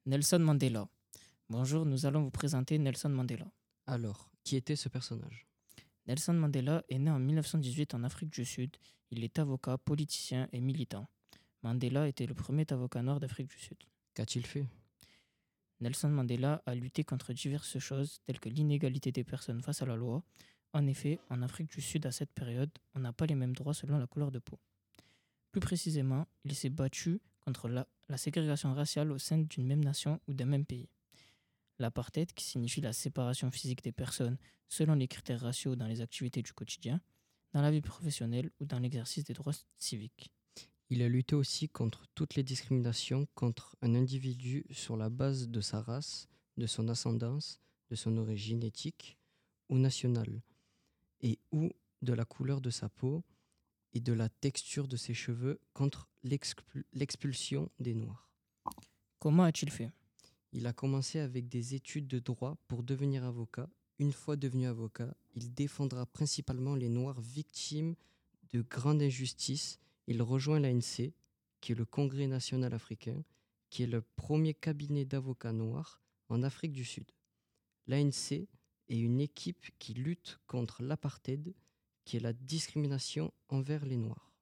Nelson Mandela. Bonjour, nous allons vous présenter Nelson Mandela. Alors, qui était ce personnage? Nelson Mandela est né en 1918 en Afrique du Sud. Il est avocat, politicien et militant. Mandela était le premier avocat noir d'Afrique du Sud. Qu'a-t-il fait? Nelson Mandela a lutté contre diverses choses telles que l'inégalité des personnes face à la loi. En effet, en Afrique du Sud à cette période, on n'a pas les mêmes droits selon la couleur de peau. Plus précisément, il s'est battu contre la ségrégation raciale au sein d'une même nation ou d'un même pays. L'apartheid, qui signifie la séparation physique des personnes selon les critères raciaux dans les activités du quotidien, dans la vie professionnelle ou dans l'exercice des droits civiques. Il a lutté aussi contre toutes les discriminations contre un individu sur la base de sa race, de son ascendance, de son origine éthique ou nationale, et ou de la couleur de sa peau et de la texture de ses cheveux contre l'expulsion des Noirs. Comment a-t-il fait? Il a commencé avec des études de droit pour devenir avocat. Une fois devenu avocat, il défendra principalement les Noirs victimes de grandes injustices. Il rejoint l'ANC, qui est le Congrès national africain, qui est le premier cabinet d'avocats noirs en Afrique du Sud. L'ANC est une équipe qui lutte contre l'apartheid, qui est la discrimination envers les Noirs.